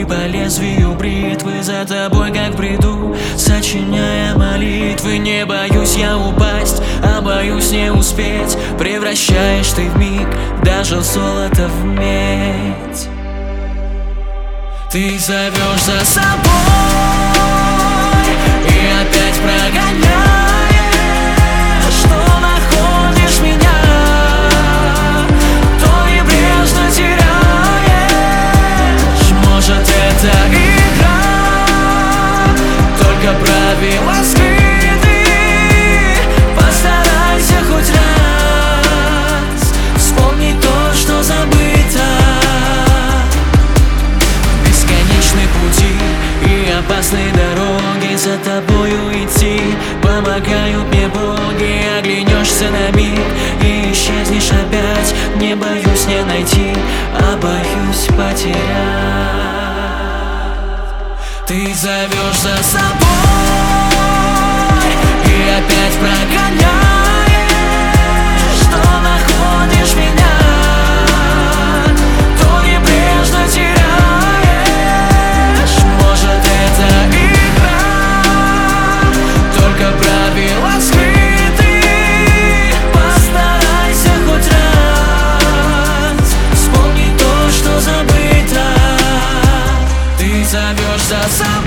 по лезвию бритвы, за тобой как бреду, сочиняя молитвы. Не боюсь я упасть, а боюсь не успеть. Превращаешь ты вмиг даже золото в медь. Ты зовешь за собой и опять прогоняешь, что находишь меня, то небрежно теряешь. Может, это игра, только правила скрыты. Постарайся хоть раз вспомнить то, что забыто. Бесконечные пути и опасные дороги, за тобою идти помогают мне боги. Оглянешься на миг и исчезнешь опять. Не боюсь не найти, а боюсь потерять. Ты зовешь за собой и опять прогоняешь, что находишь меня, то небрежно теряешь. Может, это игра, только правила скрыты. Постарайся хоть раз вспомнить то, что забыто. Ты зовешь за собой